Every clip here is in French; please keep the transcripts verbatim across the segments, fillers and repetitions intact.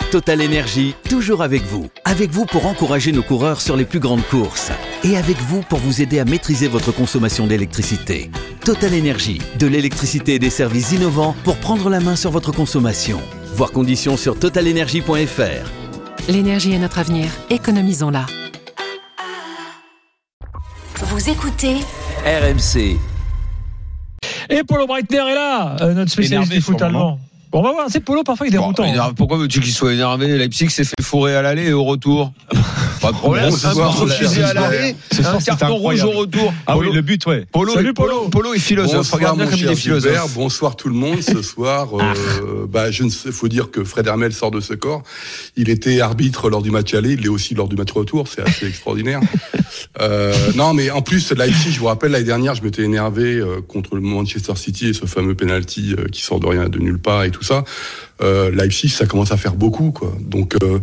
Total Énergie, toujours avec vous. Avec vous pour encourager nos coureurs sur les plus grandes courses. Et avec vous pour vous aider à maîtriser votre consommation d'électricité. Total Énergie, de l'électricité et des services innovants pour prendre la main sur votre consommation. Voir conditions sur total énergie point f r. L'énergie est notre avenir, économisons-la. Vous écoutez R M C. Et Polo Breitner est là, euh, notre spécialiste du foot allemand. Bon, on va voir, c'est Polo, parfois il est déroutant. Bon, énerve, pourquoi veux-tu qu'il soit énervé? Leipzig s'est fait fourrer à l'aller et au retour. Pas de problème, ce un soir, but refusé à l'aller, un carton rouge au retour. Ah Polo, oui, le but, ouais. Polo, Salut, Polo. Polo. Polo est philosophe. Bonsoir, Regarde bien mon comme il cher est philosophe. Gilbert. Bonsoir tout le monde. Ce soir, euh, bah, je ne sais, faut dire que Fred Hermel sort de ce corps. Il était arbitre lors du match aller, il l'est aussi lors du match retour. C'est assez extraordinaire. Euh, non, mais en plus, Leipzig, je vous rappelle, l'année dernière, je m'étais énervé euh, contre le Manchester City et ce fameux penalty euh, qui sort de rien, de nulle part et tout ça. Euh, Leipzig, ça commence à faire beaucoup, quoi. Donc, euh,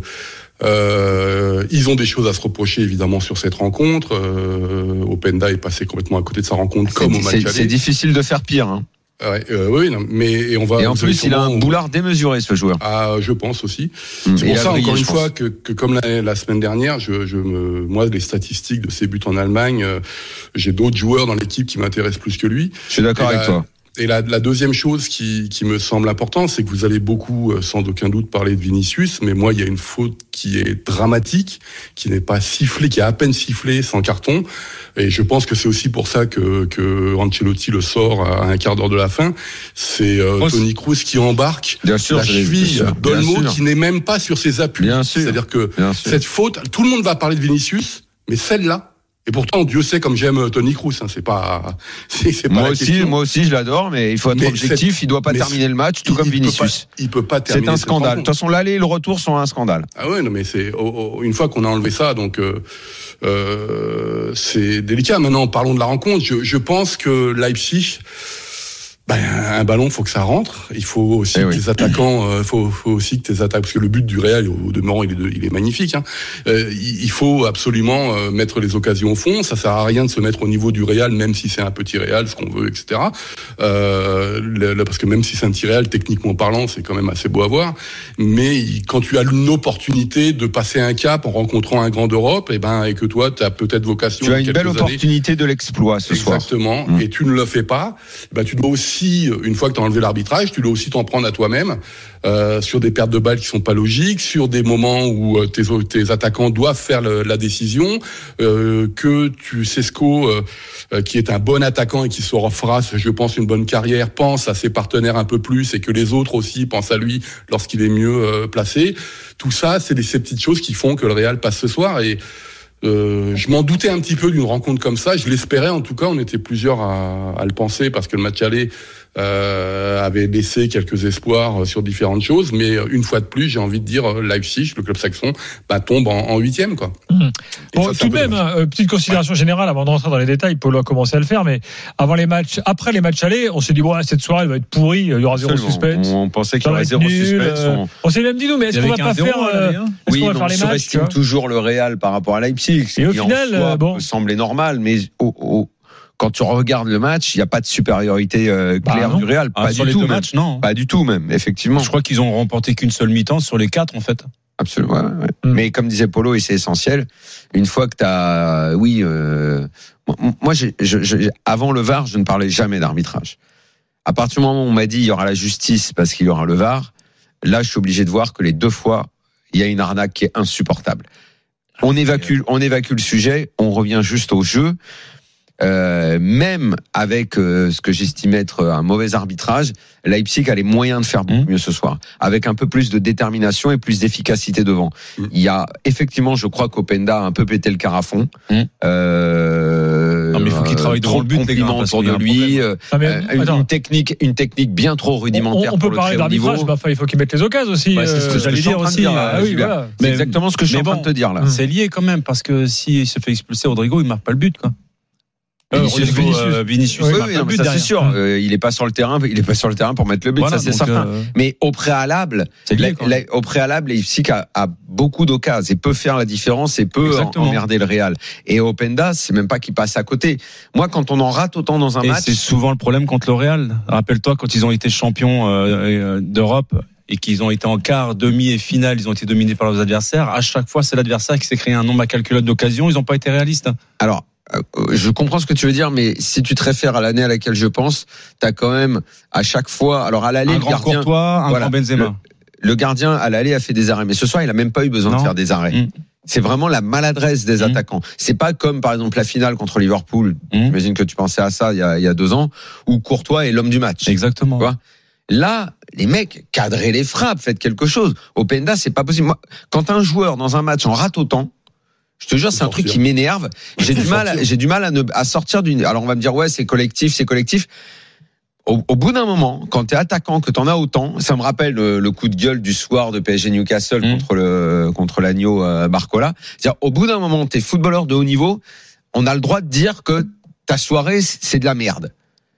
euh, ils ont des choses à se reprocher évidemment sur cette rencontre. Euh, Openda est passé complètement à côté de sa rencontre, C'est, comme au match c'est, aller. c'est difficile de faire pire. Hein. Ouais, euh, oui, non, mais et on va. Et en plus, il a un boulard démesuré, ce joueur. Ah, je pense aussi. Mmh. C'est Et pour ça, brillé, encore une je fois, pense. que, que comme la, la semaine dernière, je, je me, moi, les statistiques de ses buts en Allemagne, euh, j'ai d'autres joueurs dans l'équipe qui m'intéressent plus que lui. Je suis d'accord Et avec la, toi. Et la, la deuxième chose qui, qui me semble importante, c'est que vous allez beaucoup, sans aucun doute, parler de Vinicius, mais moi, il y a une faute qui est dramatique, qui n'est pas sifflée, qui est à peine sifflée, sans carton. Et je pense que c'est aussi pour ça que, que Ancelotti le sort à un quart d'heure de la fin. C'est euh, Toni Kroos qui embarque bien sûr, la cheville d'Olmo qui n'est même pas sur ses appuis. Bien sûr. C'est-à-dire que bien sûr. Cette faute, tout le monde va parler de Vinicius, mais celle-là, et pourtant, Dieu sait comme j'aime Toni Kroos. Hein, c'est pas, c'est, c'est pas moi la aussi, question. moi aussi, je l'adore, mais il faut être mais objectif. cette, il doit pas terminer le match, tout il, comme il Vinicius. Peut pas, il peut pas terminer. C'est un scandale. De toute façon, l'aller et le retour sont un scandale. Ah ouais, non, mais c'est oh, oh, une fois qu'on a enlevé ça, donc euh, euh, c'est délicat. Maintenant, parlons de la rencontre. Je, je pense que Leipzig. Ben, un ballon, faut que ça rentre. Il faut aussi eh que oui. tes attaquants, euh, faut, faut aussi que tes attaques, parce que le but du Real, au demeurant, il est, de, il est magnifique. Hein. Euh, il faut absolument euh, mettre les occasions au fond. Ça sert à rien de se mettre au niveau du Real, même si c'est un petit Real, ce qu'on veut, et cetera. Euh, le, le, parce que même si c'est un petit Real, techniquement parlant, c'est quand même assez beau à voir. Mais il, quand tu as une opportunité de passer un cap en rencontrant un grand d'Europe, et ben, et que toi, tu as peut-être vocation. Tu as une belle années, opportunité de l'exploit ce exactement, soir. Exactement. Mmh. Et tu ne le fais pas. Ben, tu dois aussi Si, une fois que tu as enlevé l'arbitrage, tu dois aussi t'en prendre à toi-même euh, sur des pertes de balles qui sont pas logiques, sur des moments où euh, tes, tes attaquants doivent faire le, la décision, euh, que tu Sesco, euh, qui est un bon attaquant et qui se refera, je pense, une bonne carrière, pense à ses partenaires un peu plus et que les autres aussi pensent à lui lorsqu'il est mieux euh, placé. Tout ça, c'est des, ces petites choses qui font que le Real passe ce soir et Euh, je m'en doutais un petit peu d'une rencontre comme ça. Je l'espérais, en tout cas. On était plusieurs à, à le penser parce que le match aller euh, avait laissé quelques espoirs sur différentes choses. Mais une fois de plus, j'ai envie de dire, Leipzig, le club saxon, bah, tombe en, en huitième, quoi. Mmh. Bon, ça, tout de même, euh, petite considération ouais. générale avant de rentrer dans les détails. Polo a commencé à le faire, mais avant les matchs, après les matchs allés, on s'est dit bon, cette soirée elle va être pourrie. Il y aura zéro Absolument. suspense. On pensait qu'il y aurait zéro nul, suspense. Euh, on... on s'est même dit nous, mais est-ce qu'on va pas faire euh, est-ce oui, qu'on va mais faire on les matchs, surestime toujours le Real par rapport à Leipzig. Et au qui final, en soi euh, bon, peut sembler normal, mais au, au, quand tu regardes le match, il n'y a pas de supériorité euh, claire bah du Real. Ah, pas sur du les tout, deux même. matchs, non. Pas du tout, même, effectivement. Je crois qu'ils ont remporté qu'une seule mi-temps sur les quatre, en fait. Absolument. Ouais, ouais. Mm. Mais comme disait Polo, et c'est essentiel, une fois que tu as. Oui, euh, moi, j'ai, je, je, avant le V A R, je ne parlais jamais d'arbitrage. À partir du moment où on m'a dit il y aura la justice parce qu'il y aura le V A R, là, je suis obligé de voir que les deux fois, il y a une arnaque qui est insupportable. On évacue, on évacue le sujet, on revient juste au jeu. Euh, même avec euh, ce que j'estime être un mauvais arbitrage, Leipzig a les moyens de faire beaucoup mmh. mieux ce soir, avec un peu plus de détermination et plus d'efficacité devant. Mmh. Il y a effectivement, je crois qu'Openda a un peu pété le carafon. Mmh. Euh, non mais il faut qu'il travaille devant le but, les gars, autour de lui. Euh, ah mais, une, une technique, une technique bien trop rudimentaire. On, on peut pour parler le d'arbitrage, bah, il faut qu'il mette les occasions aussi. Bah, c'est ce que j'allais dire aussi. Ah, oui, voilà. C'est exactement ce que je suis en train de te dire là. C'est lié quand même parce que s'il se fait expulser, Rodrigo, il marque pas le but, quoi. Euh, Vinicius, Vinicius, euh, Vinicius oui, oui, non, ça c'est sûr. Euh, il est pas sur le terrain, il est pas sur le terrain pour mettre le but, voilà, ça c'est certain. Euh... Mais au préalable, lié, la, la, au préalable, Leipzig a, a beaucoup d'occasions et peut faire la différence et peut en, emmerder le Real. Et Openda, c'est même pas qu'il passe à côté. Moi, quand on en rate autant dans un et match, c'est souvent le problème contre le Real. Rappelle-toi quand ils ont été champions euh, d'Europe. et qu'ils ont été en quart, demi et finale, ils ont été dominés par leurs adversaires. À chaque fois, c'est l'adversaire qui s'est créé un nombre incalculable d'occasions. Ils n'ont pas été réalistes. Alors, euh, je comprends ce que tu veux dire, mais si tu te réfères à l'année à laquelle je pense, t'as quand même à chaque fois, alors à l'aller, un le grand gardien, Courtois, un voilà, grand Benzema. Le, le gardien à l'aller a fait des arrêts, mais ce soir, il a même pas eu besoin Non. de faire des arrêts. Mmh. C'est vraiment la maladresse des mmh. attaquants. C'est pas comme, par exemple, la finale contre Liverpool. Mmh. J'imagine que tu pensais à ça il y a, il y a deux ans, où Courtois est l'homme du match. Exactement. Tu vois ? Là, les mecs, cadrez les frappes, faites quelque chose. Openda, c'est pas possible. Moi, quand un joueur dans un match en rate autant, je te jure, c'est un truc qui m'énerve. J'ai du mal, j'ai du mal à, ne, à sortir d'une. Alors on va me dire ouais, c'est collectif, c'est collectif. Au, au bout d'un moment, quand t'es attaquant, que t'en as autant, ça me rappelle le, le coup de gueule du soir de P S G Newcastle mmh. contre le contre l'agneau euh, Barcola. C'est-à-dire, au bout d'un moment, t'es footballeur de haut niveau, on a le droit de dire que ta soirée c'est de la merde.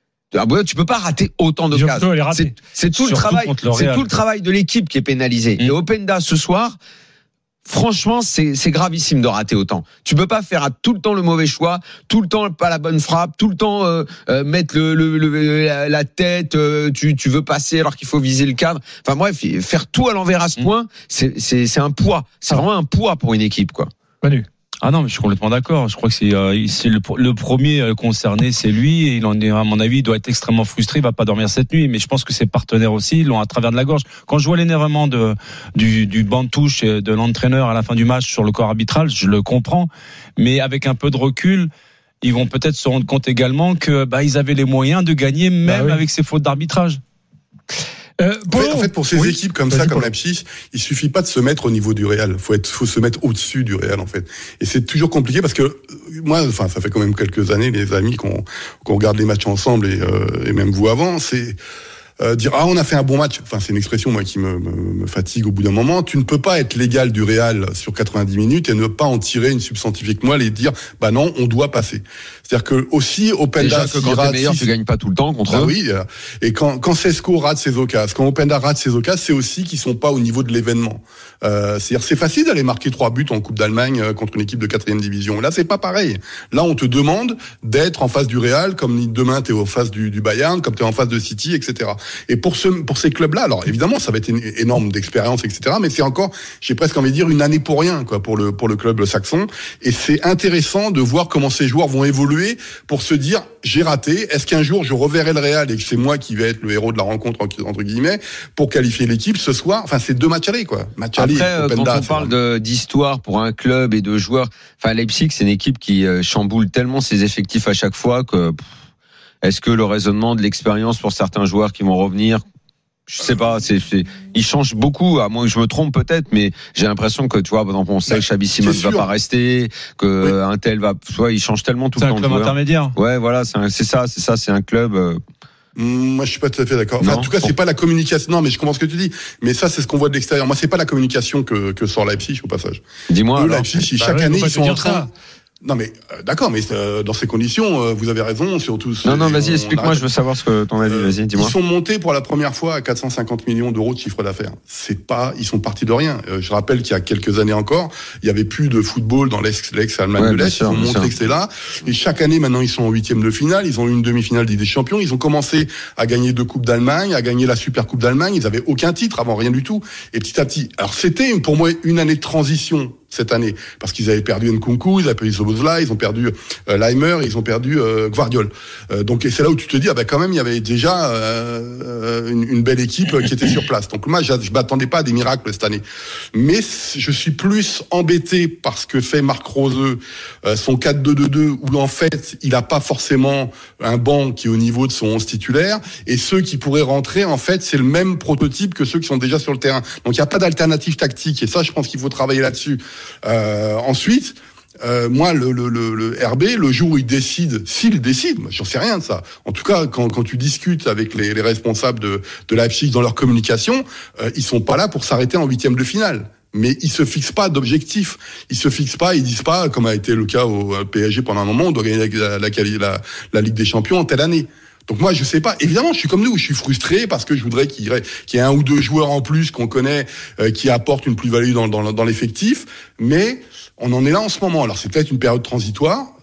Tu peux pas rater autant de cases. C'est, c'est tout Surtout le travail, c'est tout le travail de l'équipe qui est pénalisé. Mmh. Et Openda ce soir. Franchement, c'est, c'est gravissime de rater autant. Tu peux pas faire tout le temps le mauvais choix, tout le temps pas la bonne frappe, tout le temps euh, euh, mettre le, le, le, la, la tête. Euh, tu, tu veux passer alors qu'il faut viser le cadre. Enfin bref, faire tout à l'envers à ce point, mmh. c'est, c'est, c'est un poids. C'est vraiment un poids pour une équipe, quoi. Manu. Ah non, mais je suis complètement d'accord. Je crois que c'est, euh, c'est le, le premier concerné, c'est lui. Et il en est, à mon avis, il doit être extrêmement frustré. Il va pas dormir cette nuit. Mais je pense que ses partenaires aussi l'ont à travers de la gorge. Quand je vois l'énervement de du, du banc de touche et de l'entraîneur à la fin du match sur le corps arbitral, je le comprends. Mais avec un peu de recul, ils vont peut-être se rendre compte également que bah ils avaient les moyens de gagner même bah oui. avec ces fautes d'arbitrage. Euh, en, fait, en fait, pour ces oui. équipes comme Vas-y, ça, comme Leipzig, il suffit pas de se mettre au niveau du Real. Faut être, faut se mettre au-dessus du Real, en fait. Et c'est toujours compliqué parce que moi, enfin, ça fait quand même quelques années, les amis, qu'on, qu'on regarde les matchs ensemble et, euh, et même vous avant, c'est euh, dire ah on a fait un bon match. Enfin, c'est une expression moi qui me, me, me fatigue au bout d'un moment. Tu ne peux pas être l'égal du Real sur quatre-vingt-dix minutes et ne pas en tirer une substantifique moelle et dire bah non, on doit passer. C'est-à-dire que aussi Openda, déjà que quand t'es meilleur, tu gagnes pas tout le temps contre bah eux. Oui, et quand quand Sesco rate ses occasions, quand Openda rate ses occasions, c'est aussi qu'ils sont pas au niveau de l'événement. Euh, c'est-à-dire c'est facile d'aller marquer trois buts en Coupe d'Allemagne contre une équipe de quatrième division. Là, c'est pas pareil. Là, on te demande d'être en face du Real, comme demain t'es en face du, du Bayern, comme t'es en face de City, et cetera. Et pour ce pour ces clubs-là, alors évidemment, ça va être une énorme d'expérience, et cetera. Mais c'est encore, j'ai presque envie de dire une année pour rien, quoi, pour le pour le club saxon. Et c'est intéressant de voir comment ces joueurs vont évoluer pour se dire j'ai raté, est-ce qu'un jour je reverrai le Real et que c'est moi qui vais être le héros de la rencontre entre guillemets pour qualifier l'équipe ce soir. Enfin c'est deux matchs allés quoi. Match aller. Après Openda, quand on parle de, d'histoire pour un club et de joueurs, enfin Leipzig c'est une équipe qui chamboule tellement ses effectifs à chaque fois que pff, est-ce que le raisonnement de l'expérience pour certains joueurs qui vont revenir, je sais pas, c'est, c'est, ils changent beaucoup, à moins que je me trompe peut-être, mais j'ai l'impression que, tu vois, par exemple, on sait que Xabi Simons va pas rester, que oui. un tel va, tu vois, il change tellement tout c'est le temps. C'est un club intermédiaire. Ouais, voilà, c'est, un, c'est ça, c'est ça, c'est un club, euh... Moi, je suis pas tout à fait d'accord. Enfin, en tout cas, c'est pas la communication. Non, mais je comprends ce que tu dis. Mais ça, c'est ce qu'on voit de l'extérieur. Moi, c'est pas la communication que, que sort Leipzig, au passage. Dis-moi. Eux, alors. Leipzig, bah chaque ouais, année, ils sont en train. Ça. Non mais euh, d'accord, mais euh, dans ces conditions, euh, vous avez raison, surtout. Non non, vas-y, explique-moi, je veux savoir ce que ton avis. Euh, vas-y, dis-moi. Ils sont montés pour la première fois à quatre cent cinquante millions d'euros de chiffre d'affaires. C'est pas, ils sont partis de rien. Euh, je rappelle qu'il y a quelques années encore, il y avait plus de football dans l'ex, l'ex-Allemagne ouais, de l'Est. Sûr, ils ont montré sûr. que c'est là. Et chaque année, maintenant, ils sont en huitième de finale. Ils ont eu une demi-finale de Ligue des Champions. Ils ont commencé à gagner deux coupes d'Allemagne, à gagner la Super Coupe d'Allemagne. Ils avaient aucun titre avant, rien du tout. Et petit à petit, alors c'était pour moi une année de transition. Cette année, parce qu'ils avaient perdu Nkunku, ils avaient perdu Szoboszlai, ils ont perdu euh, Leimer, ils ont perdu euh, Gvardiol. Euh, donc et c'est là où tu te dis ah ben quand même il y avait déjà euh, une, une belle équipe qui était sur place. Donc moi je, je m'attendais pas à des miracles cette année, mais je suis plus embêté par ce que fait Marc Rose, euh, son quatre deux deux deux où en fait il a pas forcément un banc qui est au niveau de son onze titulaire et ceux qui pourraient rentrer en fait c'est le même prototype que ceux qui sont déjà sur le terrain. Donc il y a pas d'alternative tactique et ça je pense qu'il faut travailler là-dessus. Euh, ensuite, euh, moi, le, le, le, le R B, le jour où il décide, s'il décide, moi, j'en sais rien de ça. En tout cas, quand, quand tu discutes avec les, les responsables de, de Leipzig dans leur communication, euh, ils sont pas là pour s'arrêter en huitième de finale. Mais ils se fixent pas d'objectif. Ils se fixent pas, ils disent pas, comme a été le cas au P S G pendant un moment, on doit gagner la, la, la, la Ligue des Champions en telle année. Donc moi je sais pas, évidemment je suis comme nous, je suis frustré parce que je voudrais qu'il y ait, qu'il y ait un ou deux joueurs en plus qu'on connaît euh, qui apportent une plus-value dans, dans, dans l'effectif, mais on en est là en ce moment. Alors c'est peut-être une période transitoire,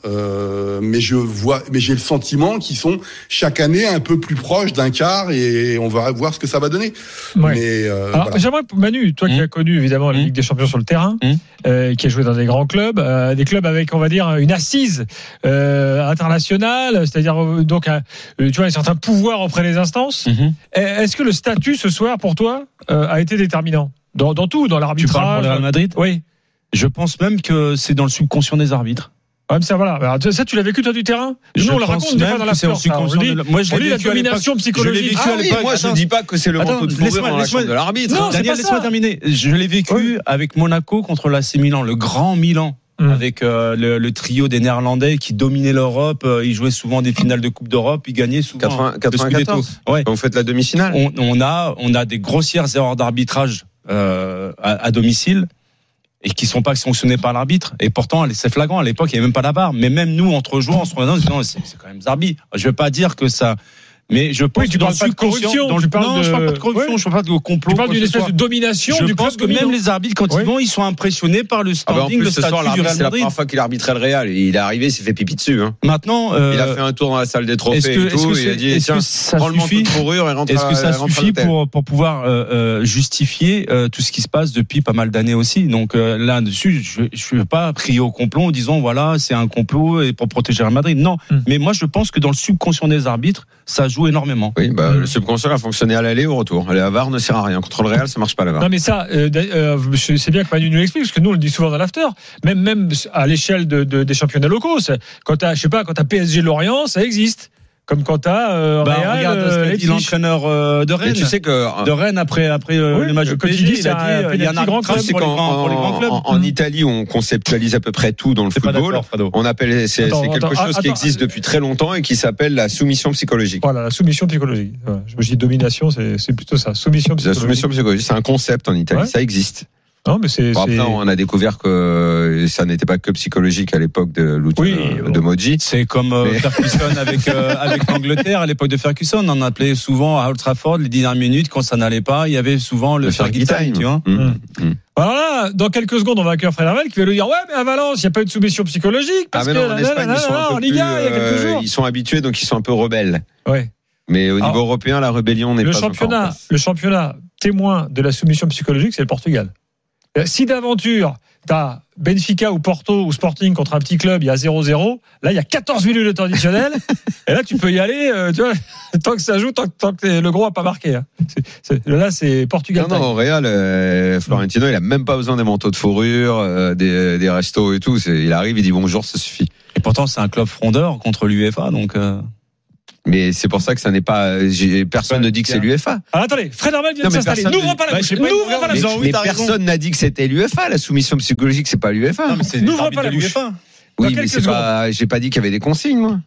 euh, mais je vois, mais j'ai le sentiment qu'ils sont chaque année un peu plus proches d'un quart et on va voir ce que ça va donner. Ouais. Mais euh, Alors, voilà. j'aimerais, Manu, toi qui Mmh. as connu évidemment la Mmh. Ligue des Champions sur le terrain, Mmh. euh, qui a joué dans des grands clubs, euh, des clubs avec, on va dire, une assise euh, internationale, c'est-à-dire euh, donc, un, euh, tu vois, un certain pouvoir auprès des instances. Mm-hmm. Est-ce que le statut ce soir pour toi euh, a été déterminant dans, dans tout, dans Tu l'arbitrage? parles pour le Real Madrid? Oui. Je pense même que c'est dans le subconscient des arbitres. Ah, mais ça, voilà. Alors, ça, tu l'as vécu toi du terrain? Je Nous, on le pense raconte des fois même dans que la c'est au subconscient de la- Moi, je on l'ai dit la vécu à l'époque. domination Je l'ai psychologique. vécu Ah à oui, l'époque. moi je Attends. dis pas que c'est le Attends, manteau de fourrure laisse-moi- dans la laisse-moi- chambre de l'arbitre. Non, c'est Daniel, pas laisse-moi ça. terminer. Je l'ai vécu Oui. avec Monaco contre l'A C Milan, le grand Milan. Hum. Avec euh, le, le trio des Néerlandais qui dominaient l'Europe. Euh, ils jouaient souvent des finales de Coupe d'Europe. Ils gagnaient souvent quatre-vingts le quatre-vingt-quatorze. Scudetto. Ouais. Quand vous faites la demi-finale. On, on a on a des grossières erreurs d'arbitrage euh, à, à domicile et qui sont pas sanctionnées par l'arbitre. Et pourtant, c'est flagrant. À l'époque, il n'y avait même pas la barre. Mais même nous, entre joueurs, on se regardait en se disant, c'est, c'est quand même Zarbi. Je vais pas dire que ça. Mais je pense Oui, tu que dans parles le pas de subconscient, corruption, dans le- tu parles non, de- je parle pas de corruption, Ouais. je parle pas de complot. Tu parles quoi d'une que ce espèce soit. de domination Je du pense club que même dominant. les arbitres, quand Oui. ils vont, ils sont impressionnés par le Ah bah en standing, plus le ce soir, statut du l'arbitre, Real c'est la Madrid. première fois qu'il arbitrait le Real. Il est arrivé, il s'est fait pipi dessus. Hein. Maintenant, euh, Il a fait un tour dans la salle des trophées est-ce que, et est-ce tout. que et il a c'est- dit est-ce tiens, que ça prends le manteau suffit de fourrure et rentre Est-ce à, que ça rentre à suffit l'hôtel. pour pour pouvoir euh, euh, justifier euh, tout ce qui se passe depuis pas mal d'années aussi? Donc euh, là-dessus, je je veux pas crier au complot en disant voilà c'est un complot et pour protéger le Real Madrid. Non, Mm. mais moi je pense que dans le subconscient des arbitres, ça joue énormément. Oui, bah, Mm. le subconscient a fonctionné à l'aller et au retour. La V A R ne sert à rien. Contre le Real, ça marche pas la V A R. Non mais ça, euh, euh, je sais bien que Manu nous l'explique, parce que nous on le dit souvent dans l'after, même même à l'échelle de, de, des championnats locaux, c'est- quand t'as, je sais pas, quand t'as P S G Lorient, ça existe. Comme quand t'as euh, Bah, Real, regarde euh, ce qu'a dit Leipzig. l'entraîneur euh, de Et Rennes. tu sais que De Rennes après après euh, Oui, le match de quand P S G, il dit il c'est a un dit il y a un penalty grand arbitrage club, c'est pour les qu'en grands pour les grands clubs. en, en Italie, on conceptualise à peu près tout dans le C'est pas football. d'accord, Fredo. On appelle c'est, Attends, c'est quelque attends, chose qui attends, existe depuis très longtemps et qui s'appelle la soumission psychologique. Voilà, la soumission psychologique. Voilà. Je me dis domination, c'est, c'est plutôt ça. Soumission La psychologique. soumission psychologique, c'est un concept en Italie, Ouais. ça existe. Non, mais c'est. Bon, c'est... après, on a découvert que ça n'était pas que psychologique à l'époque de, Lut- Oui, de, bon. de Moggi. C'est comme euh, Mais- Ferguson avec euh, avec l'Angleterre à l'époque de Ferguson, on appelait souvent à Old Trafford les dix dernières minutes quand ça n'allait pas, il y avait souvent le, Le Fergie Fergie time, time. tu vois. Mmh. Hum. Mmh. Alors là, dans quelques secondes, on va accueillir Fred Hermel qui va lui dire ouais, mais à Valence, il n'y a pas eu de soumission psychologique parce Ah, mais que non, en là, Espagne, là, ils sont là, un peu en Liga, plus, il y a quelques euh, jours. ils sont habitués, donc ils sont un peu rebelles. Ouais. Mais au niveau Alors, européen, la rébellion n'est Le pas encore en championnat, place. le championnat témoin de la soumission psychologique, c'est le Portugal. Euh, Si d'aventure, t'as Benfica ou Porto ou Sporting contre un petit club, il y a zéro zéro, là, il y a quatorze minutes de temps additionnel, et là, tu peux y aller, euh, tu vois, tant que ça joue, tant, que- tant que le gros a pas marqué. Hein. C'est, c'est- là, c'est Portugal. Non, non, au Real, euh, Florentino, il a même pas besoin des manteaux de fourrure, euh, des, des restos et tout. C'est, il arrive, il dit bonjour, ça suffit. Et pourtant c'est un club frondeur contre l'UEFA donc euh... Mais c'est pour ça que ça n'est pas. j'ai- Personne ne dit que c'est l'UEFA. Alors attendez, Fred Hermel vient Non, de mais s'installer. personne N'ouvre ne- pas la Bah, bouche. je sais pas, N'ouvre ils pas la regardent, bouche. ils ont- Mais oui, t'as personne raison. n'a dit que c'était l'UEFA. La soumission psychologique, c'est pas l'UEFA. Non, mais c'est N'ouvre des arbitres pas la de bouche. l'UEFA. Dans Oui, mais quelques c'est pas. J'ai pas dit qu'il y avait des consignes, moi.